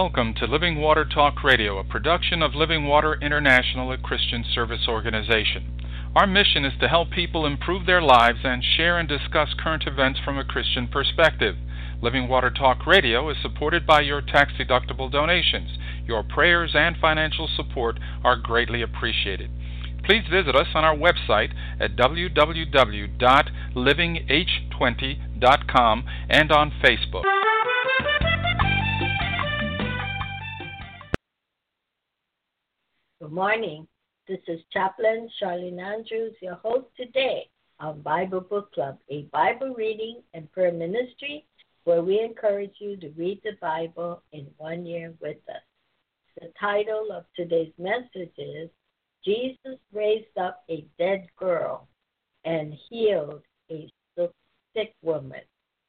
welcome to Living Water Talk Radio, a production of Living Water International, a Christian service organization. Our mission is to help people improve their lives and share and discuss current events from a Christian perspective. Living Water Talk Radio is supported by your tax-deductible donations. Your prayers and financial support are greatly appreciated. Please visit us on our website at www.livingh20.com and on Facebook. Good morning. This is Chaplain Charlene Andrews, your host today on Bible Book Club, a Bible reading and prayer ministry where we encourage you to read the Bible in 1 year with us. The title of today's message is Jesus Raised Up a Dead Girl and Healed a Sick Woman.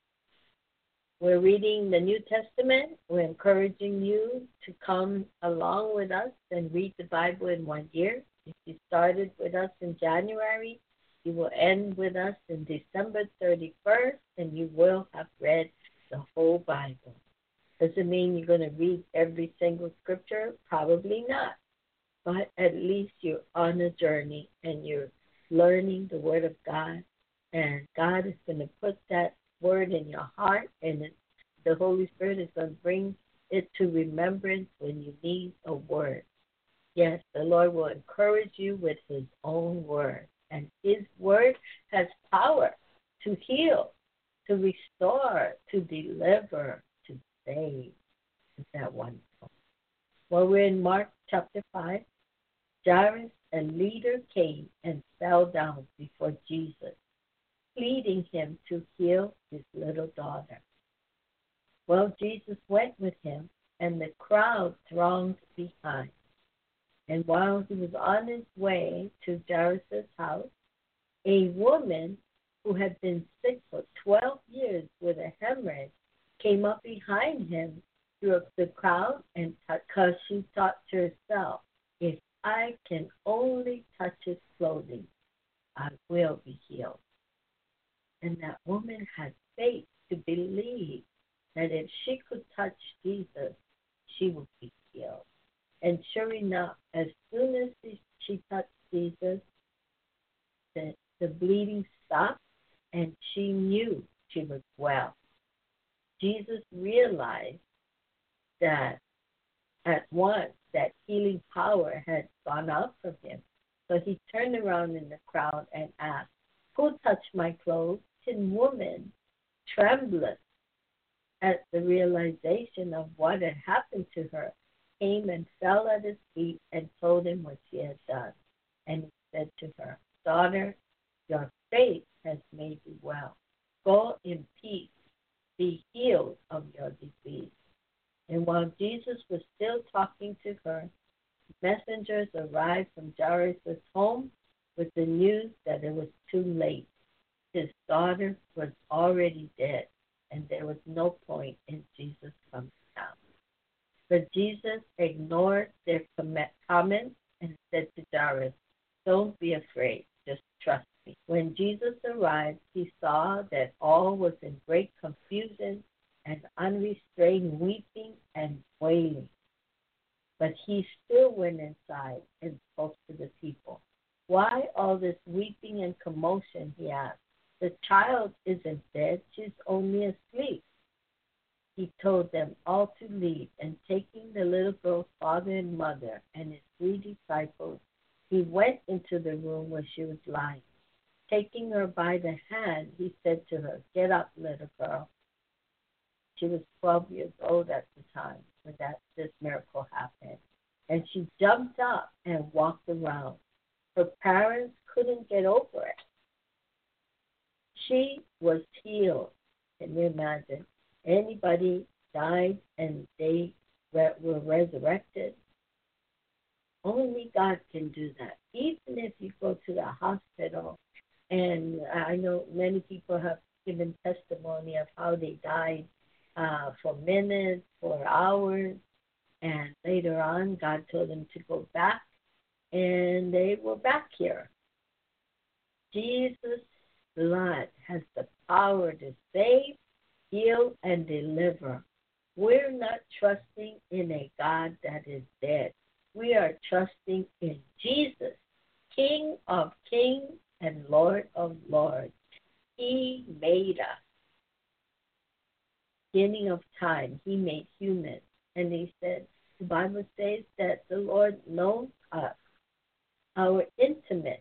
We're reading the New Testament. We're encouraging you to come along with us and read the Bible in 1 year. If you started with us in January, you will end with us in December 31st, and you will have read the whole Bible. Does it mean you're going to read every single scripture? Probably not. But at least you're on a journey and you're learning the Word of God, and God is going to put that Word in your heart, and the Holy Spirit is going to bring it to remembrance when you need a word. Yes, the Lord will encourage you with His own Word, and His Word has power to heal, to restore, to deliver, to save. Is that wonderful? Well, we're in Mark chapter 5. Jairus, a leader, came and fell down before Jesus, pleading him to heal his little daughter. Well, Jesus went with him, and the crowd thronged behind. And while he was on his way to Jairus' house, a woman who had been sick for 12 years with a hemorrhage came up behind him through the crowd, and because she thought to herself, if I can only touch his clothing, I will be healed. And that woman had faith to believe that if she could touch Jesus, she would be healed. And sure enough, as soon as she touched Jesus, the bleeding stopped, and she knew she was well. Jesus realized that at once that healing power had gone out from him. So he turned around in the crowd and asked, "Who touched my clothes?" And woman, trembling at the realization of what had happened to her, came and fell at his feet and told him what she had done. And he said to her, "Daughter, your faith has made you well. Go in peace, be healed of your disease." And while Jesus was still talking to her, messengers arrived from Jairus' home with the news that it was too late. His daughter was already dead, and there was no point in Jesus coming down. But Jesus ignored their comments and said to Jairus, "Don't be afraid, just trust me." When Jesus arrived, he saw that all was in great confusion and unrestrained weeping and wailing. But he still went inside and spoke to the people. "Why all this weeping and commotion?" he asked. "The child isn't dead, she's only asleep." He told them all to leave, and taking the little girl's father and mother and his 3 disciples, he went into the room where she was lying. Taking her by the hand, he said to her, "Get up, little girl." She was 12 years old at the time when this miracle happened, and she jumped up and walked around. Her parents couldn't get over it. She was healed. Can you imagine? Anybody died and they were resurrected? Only God can do that. Even if you go to the hospital, and I know many people have given testimony of how they died for minutes, for hours, and later on God told them to go back, and they were back here. Jesus' blood has the power to save, heal, and deliver. We're not trusting in a God that is dead. We are trusting in Jesus, King of kings and Lord of lords. He made us. Beginning of time, he made humans. And he said, the Bible says that the Lord knows us, our intimate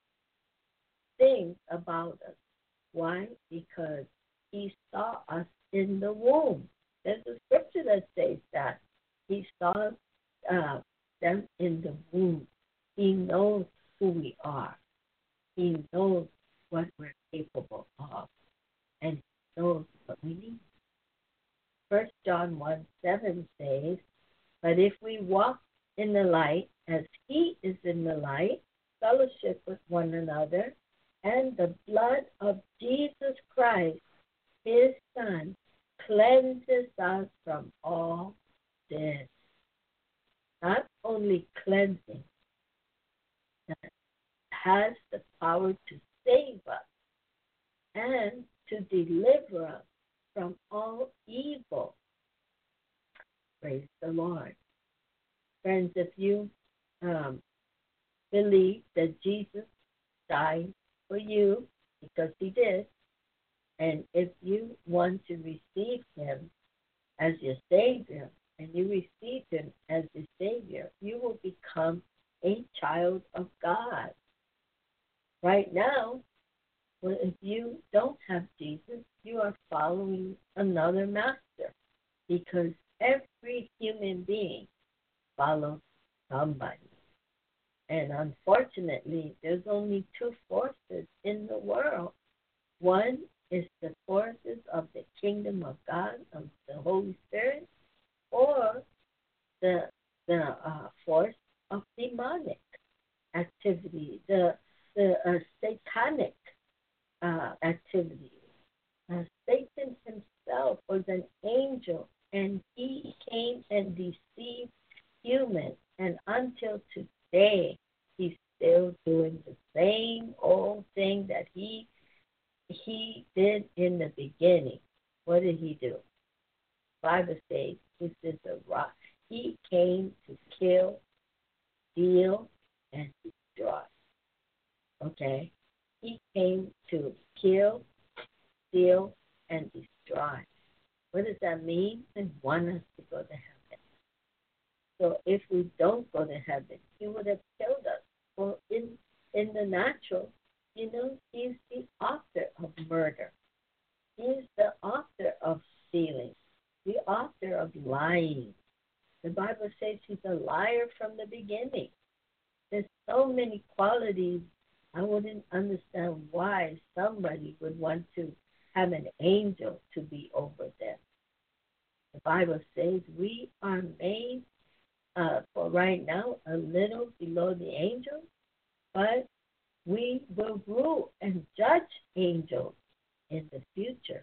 things about us. Why? Because he saw us in the womb. There's a scripture that says that. He saw them in the womb. He knows who we are. He knows what we're capable of. And he knows what we need. 1 John 1:7 says, but if we walk in the light as he is in the light, fellowship with one another, and the blood of Jesus Christ, his Son, cleanses us from all sin. Not only cleansing, that has the power to save us and to deliver us from all evil. Praise the Lord. Friends, if you believe that Jesus died for you, because he did, and if you want to receive him as your Savior, and you receive him as your Savior, you will become a child of God. Right now, well, if you don't have Jesus, you are following another master, because every human being follows somebody. And unfortunately, there's only two forces in the world. One is the forces of the kingdom of God, of the Holy Spirit, or the force of demonic activity, the satanic activity. Satan himself was an angel, and he came and deceived humans. And until today, he's still doing the same old thing that he did in the beginning. What did he do? The Bible says this is a rock. He came to kill, steal, and destroy. Okay? He came to kill, steal, and destroy. What does that mean? He wants us to go to heaven. So if we don't go to heaven, he would have killed us. Well, in the natural, he's the author of murder. He's the author of stealing, the author of lying. The Bible says he's a liar from the beginning. There's so many qualities. I wouldn't understand why somebody would want to have an angel to be over them. The Bible says we are made for right now a little below the angels, but we will rule and judge angels in the future.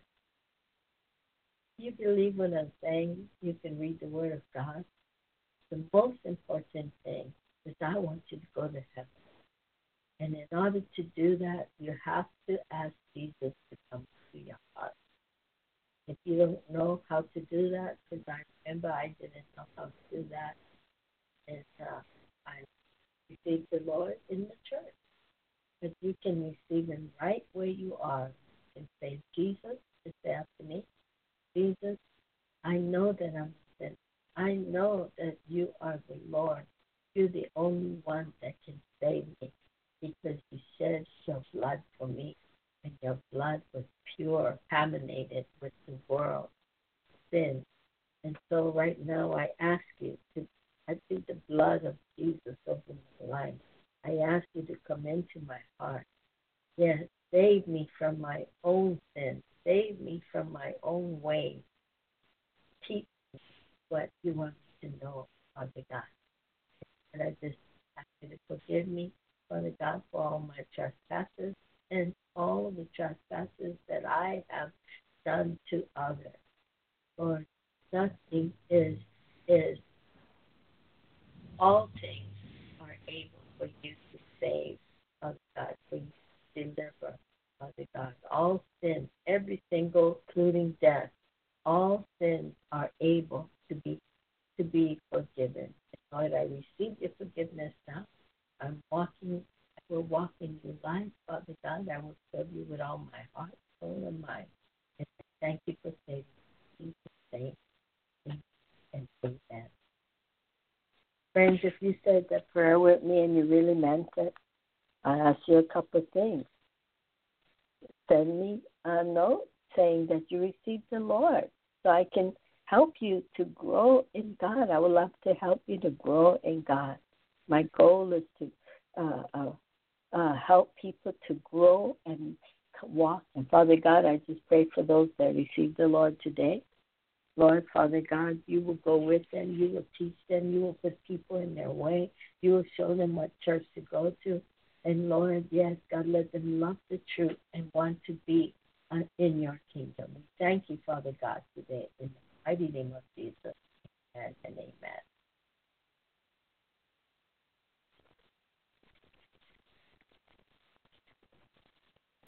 You believe what I'm saying? You can read the Word of God. The most important thing is I want you to go to heaven. And in order to do that, you have to ask Jesus to come to your heart. If you don't know how to do that, because I remember I didn't know how to do that, and I received the Lord in the church. But you can receive him right where you are and say, Jesus, just after me, Jesus, I know that I'm a sinner. I know that you are the Lord. You're the only one that can save me, because you shed your blood for me, and your blood was pure, contaminated with the world's sin. And so right now I ask you to, I plead the blood of Jesus over my life. I ask you to come into my heart. Yes, save me from my own sin. Save me from my own ways. Teach me what you want me to know, Father God. And I just ask you to forgive me, Father God, for all my trespasses and all the trespasses that I have done to others. Lord, nothing is all things are able for you to save, Father God, for you to deliver, Father God. All sin, every single, including death, all sins are able to be forgiven. And Lord, I receive your forgiveness now. I will walk in your life, Father God. I will serve you with all my heart, soul, and mind. And I thank you for saving me. In Jesus' name, and amen. Friends, if you said that prayer with me and you really meant it, I ask you a couple of things. Send me a note saying that you received the Lord so I can help you to grow in God. I would love to help you to grow in God. My goal is to help people to grow and walk. And Father God, I just pray for those that received the Lord today. Lord, Father God, you will go with them. You will teach them. You will put people in their way. You will show them what church to go to. And Lord, yes, God, let them love the truth and want to be in your kingdom. Thank you, Father God, today. In the mighty name of Jesus. Amen and amen.